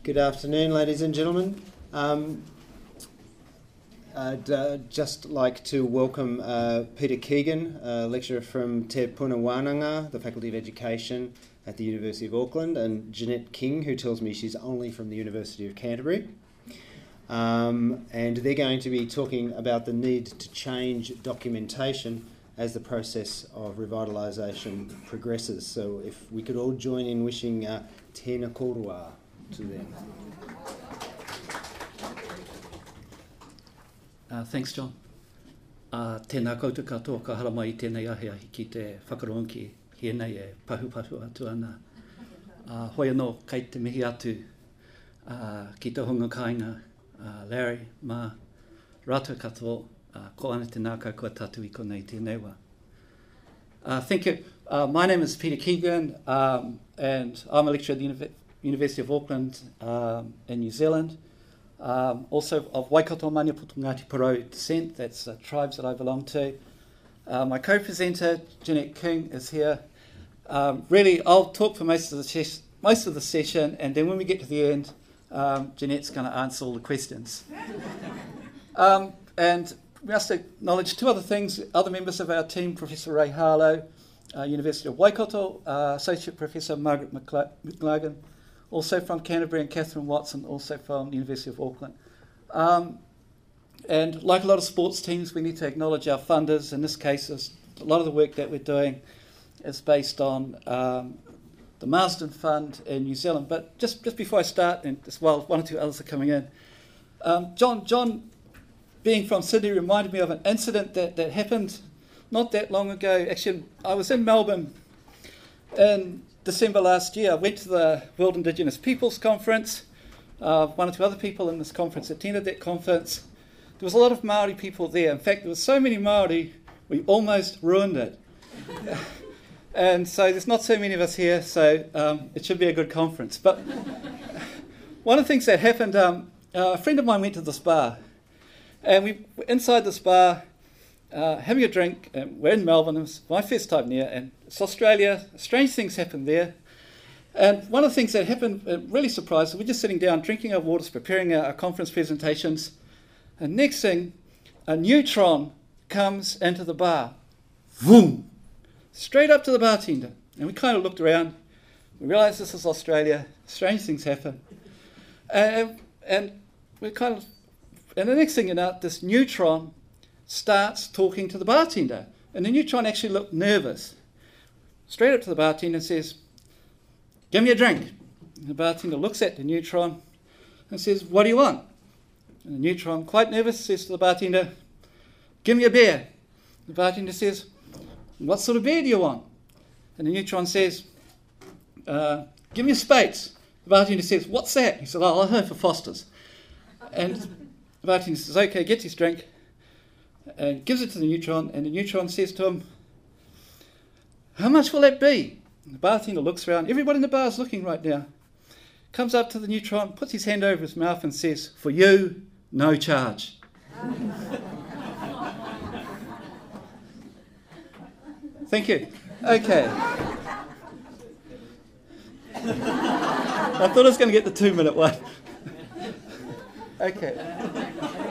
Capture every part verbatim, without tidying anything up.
Good afternoon, ladies and gentlemen. Um, I'd uh, just like to welcome uh, Peter Keegan, a lecturer from Te Puna Wānanga, the Faculty of Education at the University of Auckland, and Jeanette King, who tells me she's only from the University of Canterbury. Um, and they're going to be talking about the need to change documentation as the process of revitalisation progresses. So if we could all join in wishing uh, tēnā kōrua to them. Uh, thanks, John. Uh, tēnā koutou katoa ka hara mai I tēnei ahi ahi ki te whakaronki hi nei e pahu pahu atu ana. Uh, hoi anō, kei te mihi atu uh, ki te hunga kāinga uh, Larry, mā, rātou katoa, uh, ko ana te nākau kua tatu I konei tēnei wā. Uh, thank you. Uh, my name is Peter Keegan, um, and I'm a lecturer at the Univ- University of Auckland um, in New Zealand. Um, also of Waikato Maniapoto Ngāti Porou descent, that's uh, tribes that I belong to. Uh, my co-presenter, Jeanette King, is here. Um, really, I'll talk for most of the ses- most of the session, and then when we get to the end, um, Jeanette's going to answer all the questions. um, and we must acknowledge two other things. Other members of our team, Professor Ray Harlow, uh, University of Waikato, uh, Associate Professor Margaret McLagan, also from Canterbury, and Catherine Watson, also from the University of Auckland. Um, and like a lot of sports teams, we need to acknowledge our funders. In this case, a lot of the work that we're doing is based on um, the Marsden Fund in New Zealand. But just, just before I start, and as well, one or two others are coming in, um, John, John, being from Sydney, reminded me of an incident that, that happened not that long ago. Actually, I was in Melbourne in December last year. I went to the World Indigenous Peoples Conference. Uh, one or two other people in this conference attended that conference. There was a lot of Māori people there. In fact, there were so many Māori, we almost ruined it. And so there's not so many of us here, so um, it should be a good conference. But one of the things that happened, um, uh, a friend of mine went to this bar. And we were inside this bar, uh, having a drink, and we're in Melbourne. It was my first time there, and it's Australia. Strange things happened there. And one of the things that happened, uh, really surprised, we're just sitting down, drinking our waters, preparing our, our conference presentations. And next thing, a neutron comes into the bar. Boom! Straight up to the bartender. And we kind of looked around. We realised this is Australia. Strange things happen. And, and we kind of... And the next thing you know, this neutron starts talking to the bartender. And the neutron actually looked nervous. Straight up to the bartender and says, "Give me a drink." And the bartender looks at the neutron and says, "What do you want?" And the neutron, quite nervous, says to the bartender, "Give me a beer." The bartender says, "What sort of beer do you want?" And the neutron says, uh, "Give me a Speight's." The bartender says, "What's that?" He said, "Oh, I'll have for Foster's." And the bartender says, "Okay," gets his drink and gives it to the neutron, and the neutron says to him, "How much will that be?" And the bartender looks around. Everybody in the bar is looking right now. Comes up to the neutron, puts his hand over his mouth and says, "For you, no charge." Thank you. Okay. I thought I was going to get the two-minute one. Okay.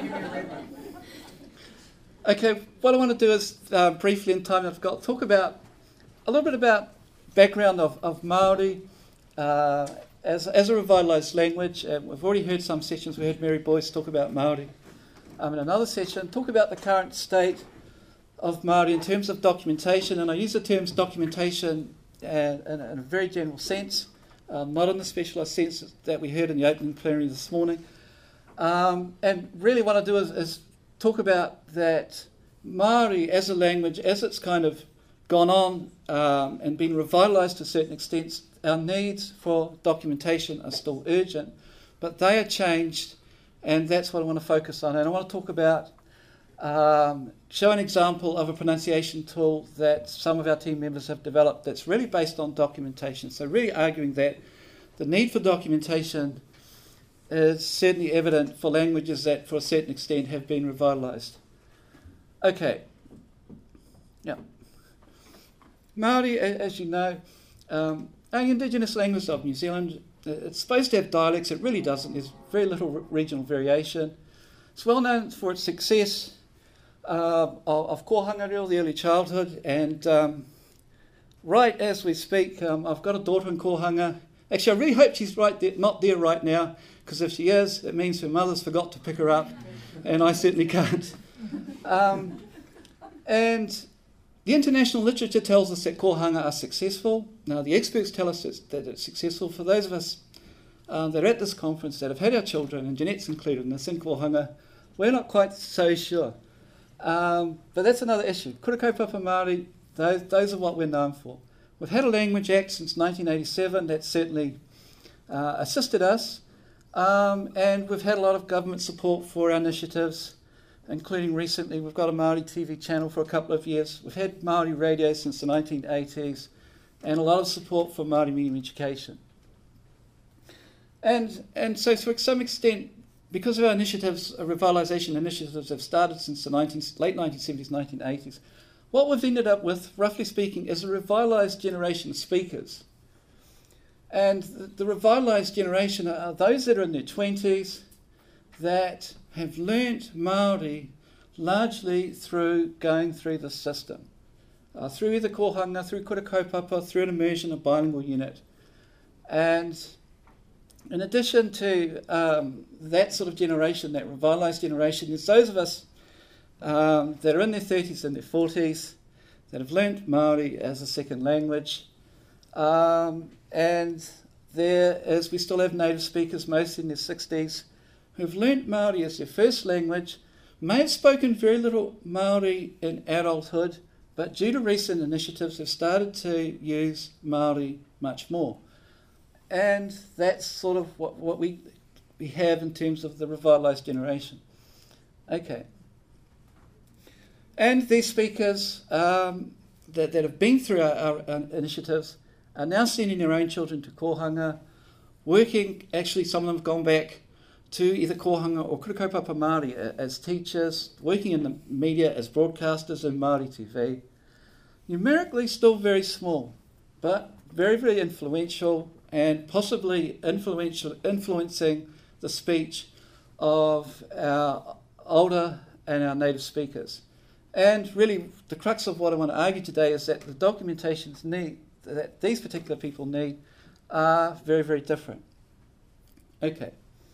Okay, what I want to do is uh, briefly, in time I've got, talk about a little bit about background of, of Māori uh, as, as a revitalised language. Uh, we've already heard some sessions. We heard Mary Boyce talk about Māori. Um, in another session, talk about the current state of Māori in terms of documentation, and I use the terms documentation uh, in, in a very general sense, um, not in the specialised sense that we heard in the opening plenary this morning. Um, and really what I do is, is talk about that Māori as a language, as it's kind of gone on um, and been revitalised to a certain extent, our needs for documentation are still urgent, but they are changed, and that's what I want to focus on. And I want to talk about, um, show an example of a pronunciation tool that some of our team members have developed that's really based on documentation. So really arguing that the need for documentation is certainly evident for languages that, for a certain extent, have been revitalised. Okay. Yeah. Māori, as you know, um, our Indigenous language of New Zealand, it's supposed to have dialects. It really doesn't. There's very little re- regional variation. It's well known for its success uh, of, of kōhanga reo, the early childhood, and um, right as we speak, um, I've got a daughter in kōhanga. Actually, I really hope she's right there, not there right now, because if she is, it means her mother's forgot to pick her up, and I certainly can't. Um, and the international literature tells us that kōhanga are successful. Now, the experts tell us it's, that it's successful. For those of us uh, that are at this conference that have had our children, and Jeanette's included in this, in kōhanga, we're not quite so sure. Um, but that's another issue. Kura kaupapa Māori, those, those are what we're known for. We've had a Language Act since nineteen eighty-seven. That's certainly uh, assisted us. Um, and we've had a lot of government support for our initiatives, including recently we've got a Māori T V channel for a couple of years. We've had Māori radio since the nineteen eighties, and a lot of support for Māori medium education. And, and so to some extent, because of our initiatives, uh, revitalisation initiatives have started since the nineteen, late nineteen seventies, nineteen eighties, what we've ended up with, roughly speaking, is a revitalised generation of speakers. And the, the revitalised generation are those that are in their twenties that have learnt Māori largely through going through the system, uh, through either kōhanga, through kura kaupapa, through an immersion, a bilingual unit. And in addition to um, that sort of generation, that revitalised generation, there's those of us um, that are in their thirties and their forties that have learnt Māori as a second language. Um, and there is, we still have native speakers, mostly in their sixties, who've learnt Māori as their first language, may have spoken very little Māori in adulthood, but due to recent initiatives have started to use Māori much more. And that's sort of what, what we, we have in terms of the revitalised generation. Okay. And these speakers um, that, that have been through our, our, our initiatives are now sending their own children to kōhanga, working, actually some of them have gone back to either kōhanga or kura kaupapa Māori as teachers, working in the media as broadcasters in Māori T V. Numerically still very small, but very, very influential, and possibly influential, influencing the speech of our older and our native speakers. And really, the crux of what I want to argue today is that the documentations need, that these particular people need, are very, very different. Okay.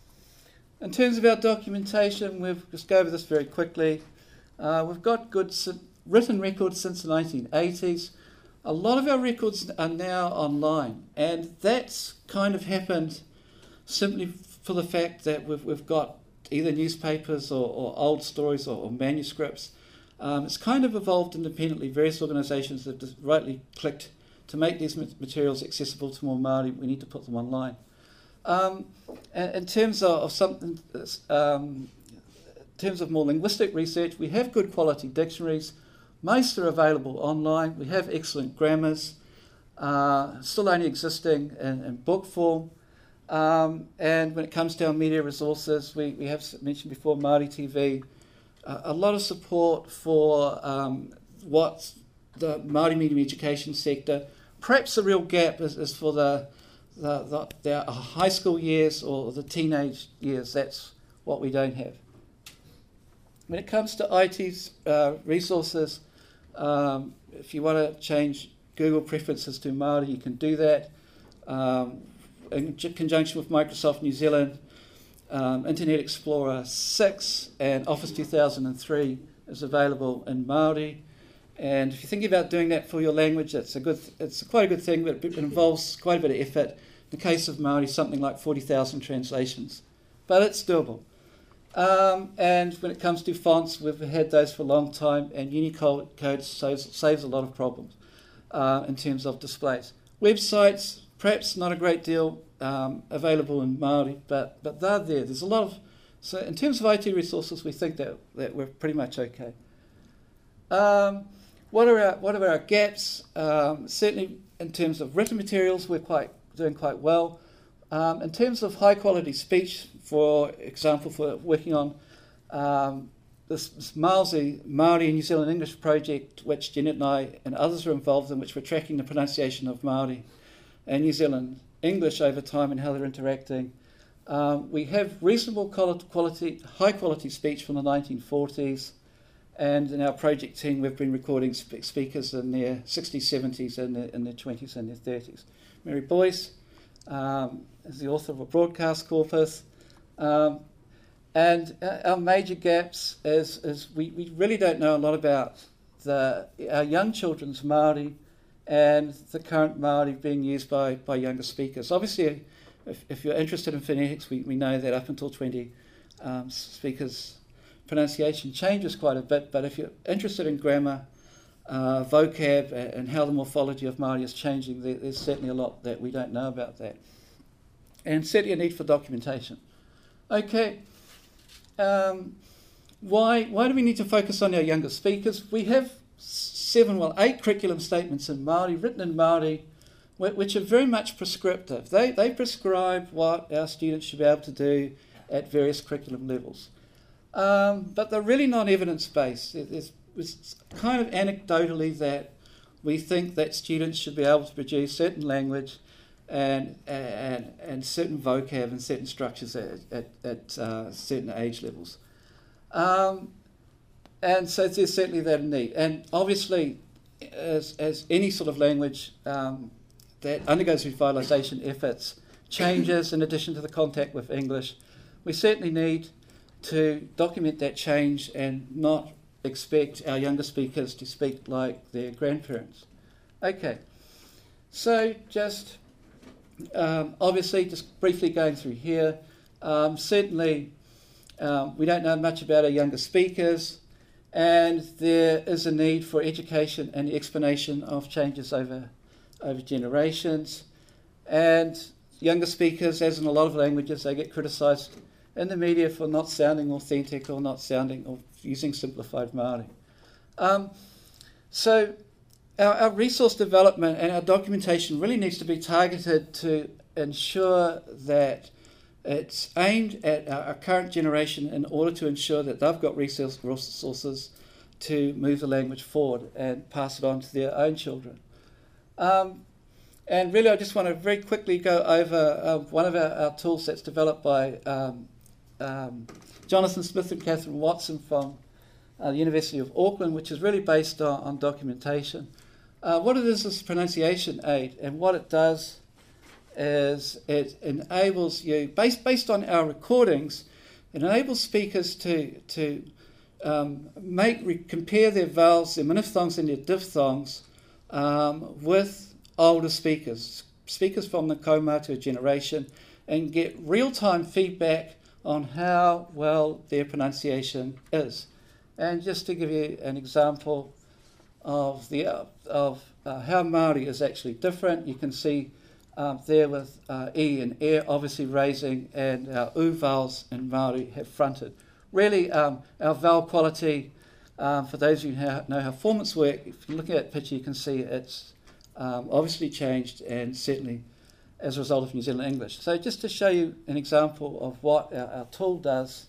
In terms of our documentation, we've just go over this very quickly. Uh, we've got good written records since the nineteen eighties. A lot of our records are now online, and that's kind of happened simply for the fact that we've, we've got either newspapers or, or old stories or, or manuscripts. Um, it's kind of evolved independently. Various organisations have just rightly clicked to make these materials accessible to more Māori. We need to put them online. Um, in terms of, of something, um, in terms of more linguistic research, we have good quality dictionaries. Most are available online. We have excellent grammars, uh, still only existing in, in book form. Um, and when it comes to our media resources, we, we have mentioned before Māori T V, uh, a lot of support for um, what the Māori medium education sector. Perhaps the real gap is, is for the, the, the, the high school years or the teenage years. That's what we don't have. When it comes to I T uh, resources, um, if you want to change Google preferences to Māori, you can do that. Um, in conjunction with Microsoft New Zealand, um, Internet Explorer six and Office two thousand three is available in Māori. And if you're thinking about doing that for your language, it's a good, it's quite a good thing, but it involves quite a bit of effort. In the case of Māori, something like forty thousand translations, but it's doable. Um, and when it comes to fonts, we've had those for a long time, and Unicode code saves, saves a lot of problems uh, in terms of displays. Websites, perhaps not a great deal um, available in Māori, but, but they're there. There's a lot of, so in terms of I T resources, we think that, that we're pretty much okay. Um, what are our, what are our gaps? Um, certainly in terms of written materials, we're quite doing quite well. Um, in terms of high quality speech, for example, for working on um, this, this Māori, Māori New Zealand English project, which Jeanette and I and others are involved in, which we're tracking the pronunciation of Māori and New Zealand English over time and how they're interacting. Um, we have reasonable quality, high quality speech from the nineteen forties, and in our project team we've been recording sp- speakers in their sixties, seventies, and in their twenties and their thirties. Mary Boyce um, is the author of a broadcast corpus. Um, and our major gaps is, is we, we really don't know a lot about the, our young children's Māori and the current Māori being used by, by younger speakers. Obviously, if, if you're interested in phonetics, we, we know that up until twenty, um, speakers' pronunciation changes quite a bit, but if you're interested in grammar, uh, vocab, and how the morphology of Māori is changing, there, there's certainly a lot that we don't know about that. And certainly a need for documentation. Okay, um, why, why do we need to focus on our younger speakers? We have seven, well, eight curriculum statements in Māori, written in Māori, which are very much prescriptive. They, they prescribe what our students should be able to do at various curriculum levels. Um, but they're really not evidence-based. It's, it's kind of anecdotally that we think that students should be able to produce certain language and and, and certain vocab and certain structures at, at, at uh, certain age levels. Um, and so there's certainly that need. And obviously, as, as any sort of language um, that undergoes revitalisation efforts changes in addition to the contact with English, we certainly need to document that change and not expect our younger speakers to speak like their grandparents. Okay, so just um, obviously just briefly going through here, um, certainly um, we don't know much about our younger speakers, and there is a need for education and the explanation of changes over, over generations. And younger speakers, as in a lot of languages, they get criticised in the media for not sounding authentic or not sounding or using simplified Māori. Um, so our, our resource development and our documentation really needs to be targeted to ensure that it's aimed at our, our current generation in order to ensure that they've got resource, resources to move the language forward and pass it on to their own children. Um, and really I just want to very quickly go over uh, one of our, our tools that's developed by um, Um, Jonathan Smith and Catherine Watson from uh, the University of Auckland, which is really based on, on documentation. Uh, what it is is a pronunciation aid, and what it does is it enables you, based based on our recordings, it enables speakers to to um, make re- compare their vowels, their monophthongs and their diphthongs um, with older speakers, speakers from the kaumātua generation, and get real-time feedback on how well their pronunciation is. And just to give you an example of the uh, of uh, how Māori is actually different, you can see um, there with uh, E and E obviously raising, and our U vowels in Māori have fronted. Really, um, our vowel quality, um, for those of you who know how formants work, if you're looking at that picture, you can see it's um, obviously changed, and certainly as a result of New Zealand English. So just to show you an example of what our, our tool does,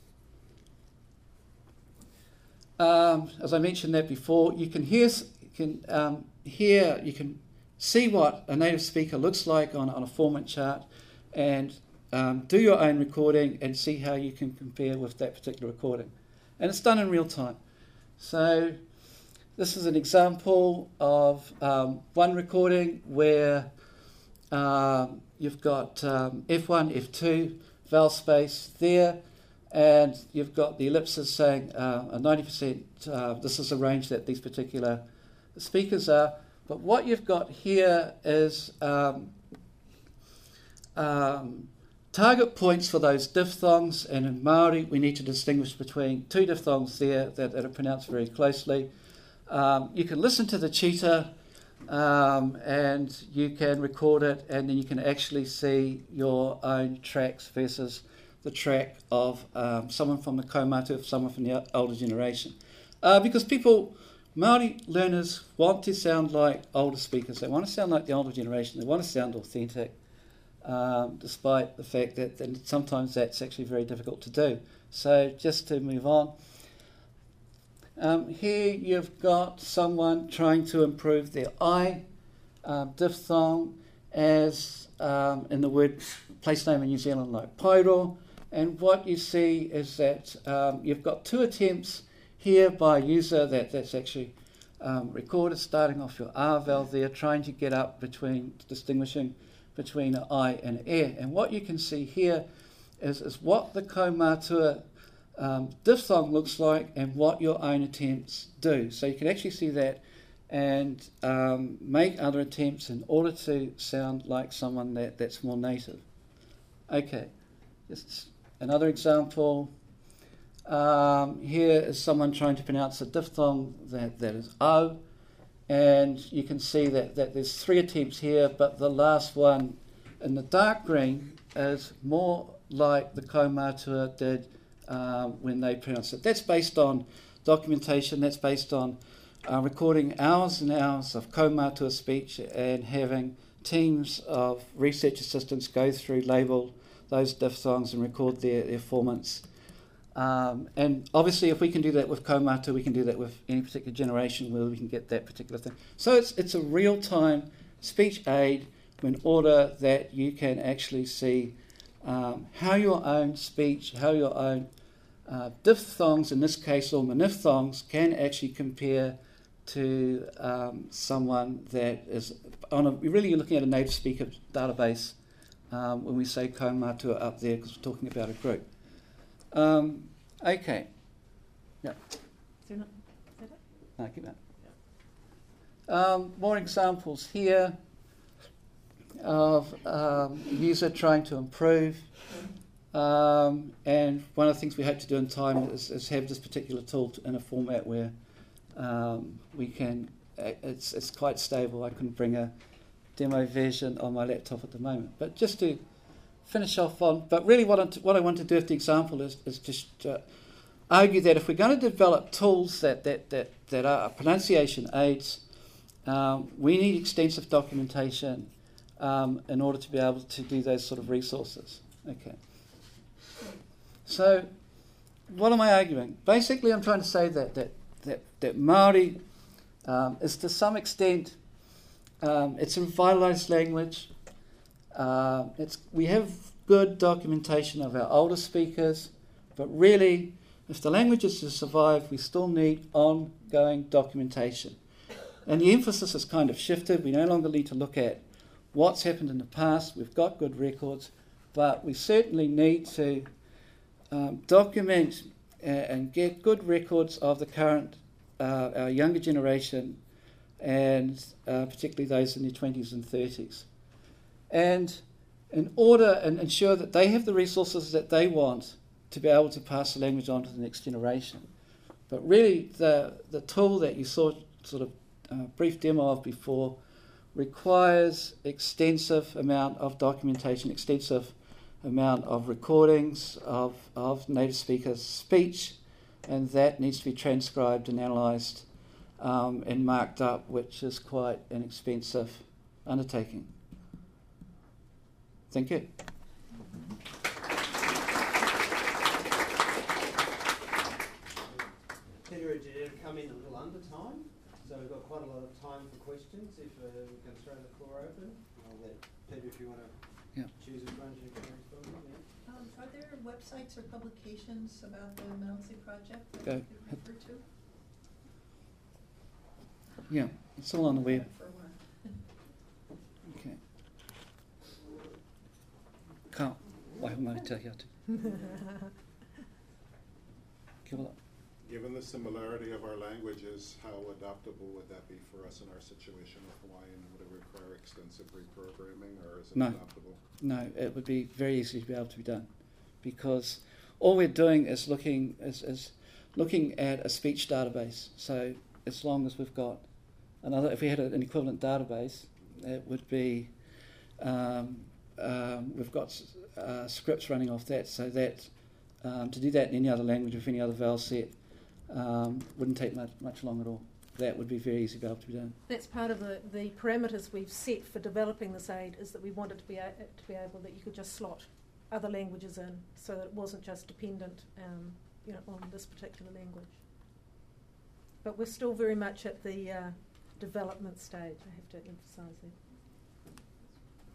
um, as I mentioned that before, you can hear, you can um, hear, you can see what a native speaker looks like on, on a formant chart, and um, do your own recording and see how you can compare with that particular recording. And it's done in real time. So this is an example of um, one recording where Um, you've got um, F one, F two, vowel space there, and you've got the ellipses saying uh, a ninety percent, uh, this is the range that these particular speakers are. But what you've got here is um, um, target points for those diphthongs, and in Māori we need to distinguish between two diphthongs there that, that are pronounced very closely. Um, you can listen to the cheetah, Um, and you can record it, and then you can actually see your own tracks versus the track of um, someone from the kaumātua, someone from the older generation. Uh, because people, Māori learners, want to sound like older speakers. They want to sound like the older generation. They want to sound authentic, um, despite the fact that, that sometimes that's actually very difficult to do. So just to move on. Um, here you've got someone trying to improve their I um, diphthong, as um, in the word place name in New Zealand like Pairo. And what you see is that um, you've got two attempts here by a user that, that's actually um, recorded, starting off your R vowel there, trying to get up between, distinguishing between an I and an E. And what you can see here is, is what the Kaumatua um, diphthong looks like and what your own attempts do. So you can actually see that and um, make other attempts in order to sound like someone that, that's more native. Okay, just another example. Um, here is someone trying to pronounce a diphthong that, that is O, and you can see that, that there's three attempts here, but the last one in the dark green is more like the Kaumatua did uh, when they pronounced it. That's based on documentation, that's based on uh, recording hours and hours of Kaumatua speech and having teams of research assistants go through, label those diphthongs and record their, their formants. Um, and obviously if we can do that with Kaumatua, we can do that with any particular generation where we can get that particular thing. So it's, it's a real-time speech aid in order that you can actually see um, how your own speech, how your own uh, diphthongs, in this case, or monophthongs, can actually compare to um, someone that is on a, really you're looking at a native speaker database um, when we say Kaumatua up there, because we're talking about a group. Um, okay. Yeah. Is there not, is that it? No, keep that. Um, more examples here of um, user trying to improve. Um, and one of the things we hope to do in time is, is have this particular tool in a format where um, we can, it's, it's quite stable. I can bring a demo version on my laptop at the moment. But just to finish off on, but really what I, what I want to do with the example is, is just uh, argue that if we're going to develop tools that, that, that, that are pronunciation aids, um, we need extensive documentation um, in order to be able to do those sort of resources. Okay. So what am I arguing? Basically I'm trying to say that, that, that, that Māori um, is to some extent, um, it's a revitalised language. Uh, it's, we have good documentation of our older speakers, but really, if the language is to survive, we still need ongoing documentation. And the emphasis has kind of shifted. We no longer need to look at what's happened in the past. We've got good records, but we certainly need to um, document uh, and get good records of the current, uh, our younger generation, and uh, particularly those in their twenties and thirties. And in order and ensure that they have the resources that they want to be able to pass the language on to the next generation. But really the, the tool that you saw sort of a brief demo of before requires extensive amount of documentation, extensive amount of recordings of, of native speakers' speech, and that needs to be transcribed and analysed um, and marked up, which is quite an expensive undertaking. Thank you. Peter and Jeanette come in a little under time, so we've got quite a lot of time for questions. If uh, we can throw the floor open, I'll let Peter, if you want to yeah. choose which ones you can respond to. Yeah. Um, are there websites or publications about the Mounsey project that Go. you could refer to? Yeah, it's all on the web. For one. Okay. Ka waiho te atu. Kia ora. Given the similarity of our languages, how adaptable would that be for us in our situation with Hawaiian? Would it require extensive reprogramming, or is it No. adaptable? No, it would be very easy to be able to be done, because all we're doing is looking is, is looking at a speech database. So as long as we've got another, if we had an equivalent database, it would be um, um, we've got uh, scripts running off that, so that um, to do that in any other language with any other vowel set um, wouldn't take much, much long at all. That would be very easy to be able to be done. That's part of the, the parameters we've set for developing this aid, is that we wanted to be, a, to be able that you could just slot other languages in, so that it wasn't just dependent um, you know, on this particular language. But we're still very much at the uh, development stage, I have to emphasise that.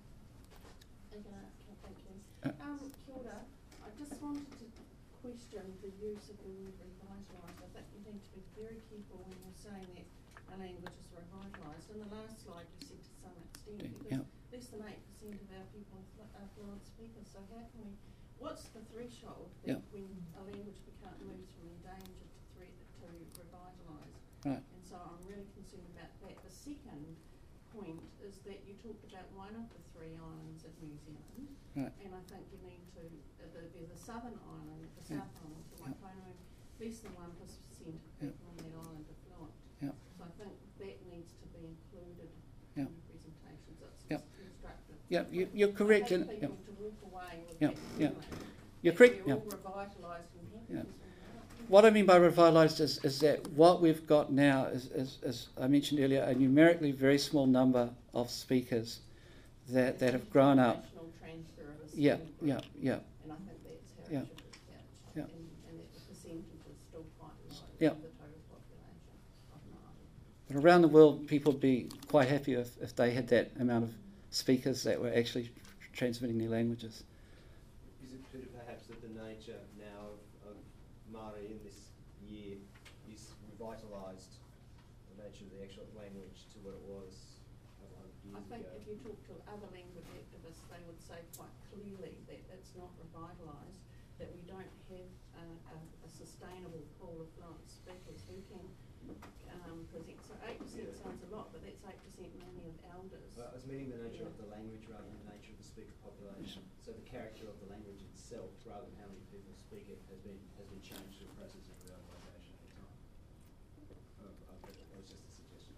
Okay, okay, thank you. Uh, Um, kia ora. I just wanted to question the use of the word revitalised. I think you need to be very careful when you're saying that a language is revitalised. In the last slide you said to some extent, because Yeah. less than eight percent of our people are fluent speakers, so how can we, what's the threshold that Yeah. when a language become, moves from endangered to threat to revitalised? Right. And so I'm really concerned about that. The second point is that you talked about one of the three islands of New Zealand, Right. and I think you need to, uh, the, there's a southern island, the Yeah. South Island, to Yeah. Waikato, less than one percent of people Yeah. on that island are fluent. Yeah. So I think that needs to be included Yeah. in the presentations. It's Yeah. just constructive. Yeah, you, you're correct. I In, hate yeah. people to walk away with Yeah, that yeah. feeling You're that correct. we're Yeah. all revitalised and happy. Yeah. because we're not. What I mean by revitalised is, is that what we've got now is, is, as I mentioned earlier, a numerically very small number of speakers that, that have grown up. Generational transfer of a Yeah, skill yeah, group. yeah, And I think that's how Yeah. it should be couched. Yeah. And, and that the percentage is still quite low Yeah. of the total population of Māori. but around the world, people would be quite happy if, if they had that amount of speakers that were actually transmitting their languages. Is it Peter, perhaps that the nature now of, of Māori in this year is revitalised, the nature of the actual language to what it was a couple hundred years I think ago? if you talk to other language activists, they would say quite clearly that it's not revitalised, that we don't have a, a, a sustainable pool of fluent speakers who can um, present. So eight percent Yeah. sounds a lot, but that's eight percent mainly of elders. Well, I was meaning the nature Yeah. of the language rather than the nature of the speaker population. So the character of the language itself, rather than how many people speak it, has been has been changed through the process of revitalisation over time. Uh, uh, but that was just a suggestion.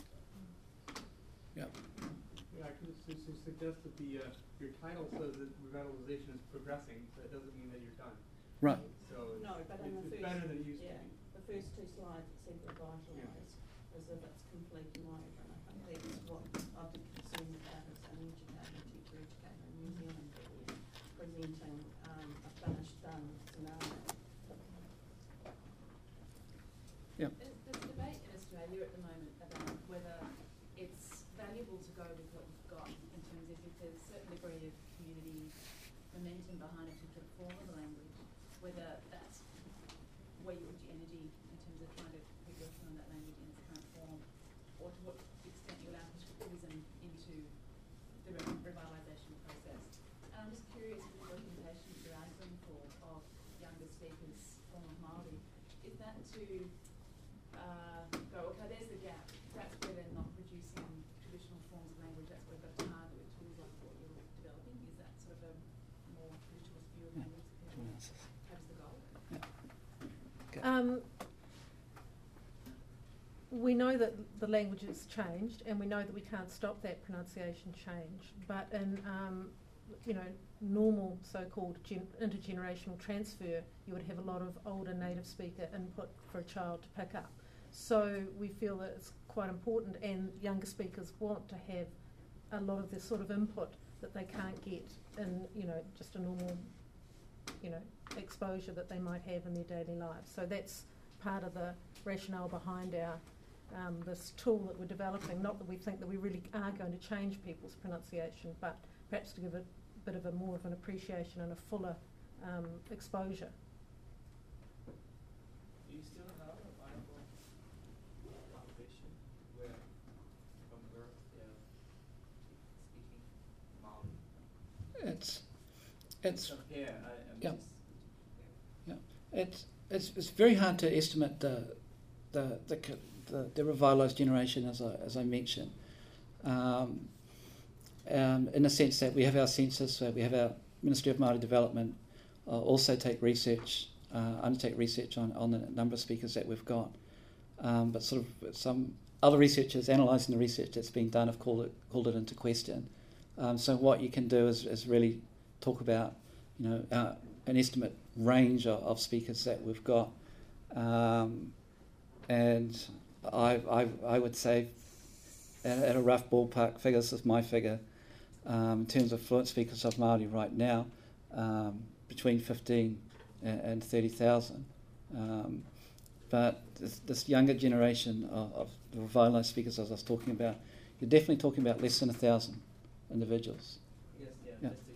Yeah. Yeah, I can su- su- suggest that the, uh, your title says that revitalization is progressing, but it doesn't mean that you're done. Right. So it's, No, but in the it's, it's first, better than it used yeah, to be. the first two slides it said revitalised, as if it's complete and over, and I think that's what I'd be concerned about as an educator, teacher educator in New Zealand, that we're presenting um, a finished done scenario. Yeah. There's, there's debate in Australia at the moment about whether it's valuable to go with what you've got in terms of if there's a certain degree of community momentum behind a particular form of the language, whether that's where you put your energy in terms of trying to keep working on that language in its current form, or to what extent you allow criticism into the re- revitalisation process. And I'm just curious if the documentation that you're arguing for of younger speakers form of Māori, is that to uh, go, okay, there's the gap, that's where they're not producing traditional forms of language, that's where they've got to target with tools like what you're developing? Is that sort of a more traditionalist view of Yeah. language that people have as the goal? Um, we know that the language has changed, and we know that we can't stop that pronunciation change. But in um, you know normal so-called gen- intergenerational transfer, you would have a lot of older native speaker input for a child to pick up. So we feel that it's quite important, and younger speakers want to have a lot of this sort of input that they can't get in you know just a normal you know exposure that they might have in their daily lives. So that's part of the rationale behind our um, this tool that we're developing. Not that we think that we really are going to change people's pronunciation, but perhaps to give a bit of a more of an appreciation and a fuller um, exposure. Do you still have a viable population where from birth they're speaking Māori? It's it's Compare, I, I'm Yeah. just, it's it's it's very hard to estimate the the the c- the, the revitalised generation, as I as I mentioned. Um, um, in the sense that we have our census, uh, we have our Ministry of Māori Development uh, also take research, uh, undertake research on, on the number of speakers that we've got. Um, but sort of some other researchers analysing the research that's been done have called it called it into question. Um, so what you can do is, is really talk about, you know, uh, an estimate range of, of speakers that we've got, um, and I, I I would say at, at a rough ballpark figure, this is my figure, um, in terms of fluent speakers of Māori right now, um, between fifteen and, and thirty thousand. Um, but this, this younger generation of, of the revitalised speakers, as I was talking about, you're definitely talking about less than a thousand individuals. I guess, yeah, Yeah. that's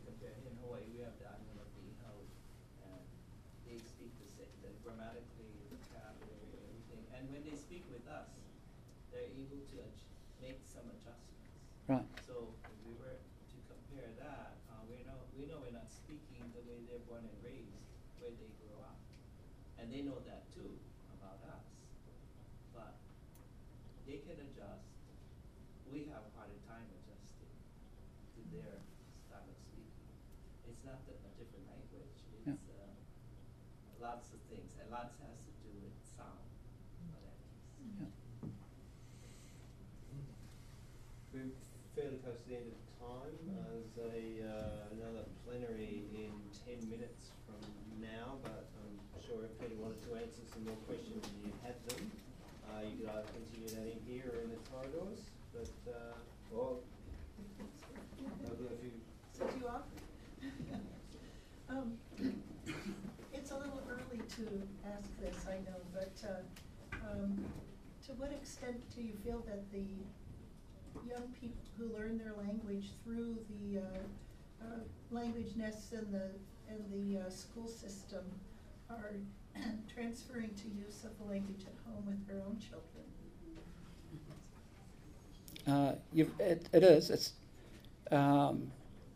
grammatically, vocabulary, everything. And when they speak with us, they're able to adj- make some adjustments. Right. So if we were to compare that, uh, we know we know we're not speaking the way they're born and raised, where they grow up, and they know that too about us. But they can adjust. We have a harder time adjusting to their style of speaking. It's not that a different language. It's Yeah. uh, lots of things, and lots has to do with sound. Yeah. We're fairly close to the end of time. Uh, there's a, uh, another plenary in ten minutes from now, but I'm sure if Peter wanted to answer some more questions and you had them, uh, you could either continue that in here or in the corridors, but, uh, or, I'll do a few. Set you off? Um, it's a little early to ask this, I know, but, uh, um, to what extent do you feel that the young people who learn their language through the, uh, uh, language nests in the, in the, uh, school system are transferring to use of the language at home with their own children? Uh, you've, it, it is. It's um,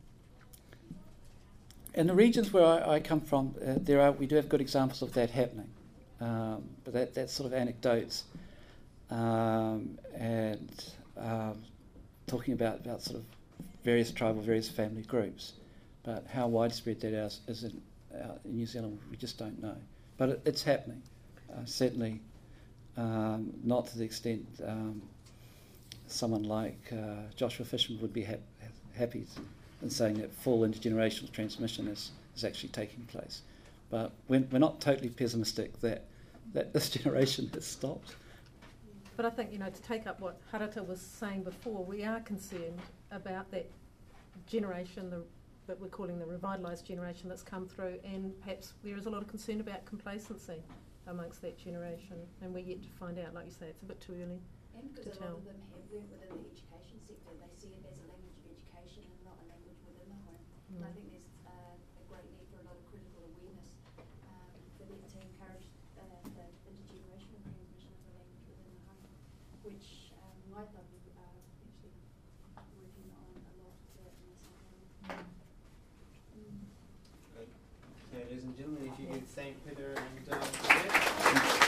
in the regions where I, I come from. Uh, there are we do have good examples of that happening, um, but that that's sort of anecdotes um, and um, talking about about sort of various tribal, various family groups. But how widespread that is, is in, uh, in New Zealand, we just don't know. But it, it's happening. Uh, certainly, um, not to the extent. Um, Someone like uh, Joshua Fishman would be hap- happy in saying that full intergenerational transmission is, is actually taking place. But we're, we're not totally pessimistic that, that this generation has stopped. But I think, you know, to take up what Harata was saying before, we are concerned about that generation the, that we're calling the revitalised generation that's come through, and perhaps there is a lot of concern about complacency amongst that generation, and we're yet to find out. Like you say, it's a bit too early. And to because a tell. lot of them have learnt within the education sector, they see it as a language of education and not a language within the home. Mm. And I think there's uh, a great need for a lot of critical awareness um, for them to encourage uh, the intergenerational transmission of the language within the home, which um, Ngaipa are actually working on a lot of that in this area. Mm. Okay, ladies and gentlemen, if you could thank Peter and uh, Jeanette.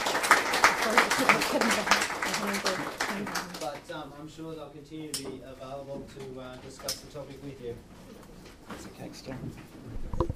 But um, I'm sure they'll continue to be available to uh, discuss the topic with you. It's a cake store.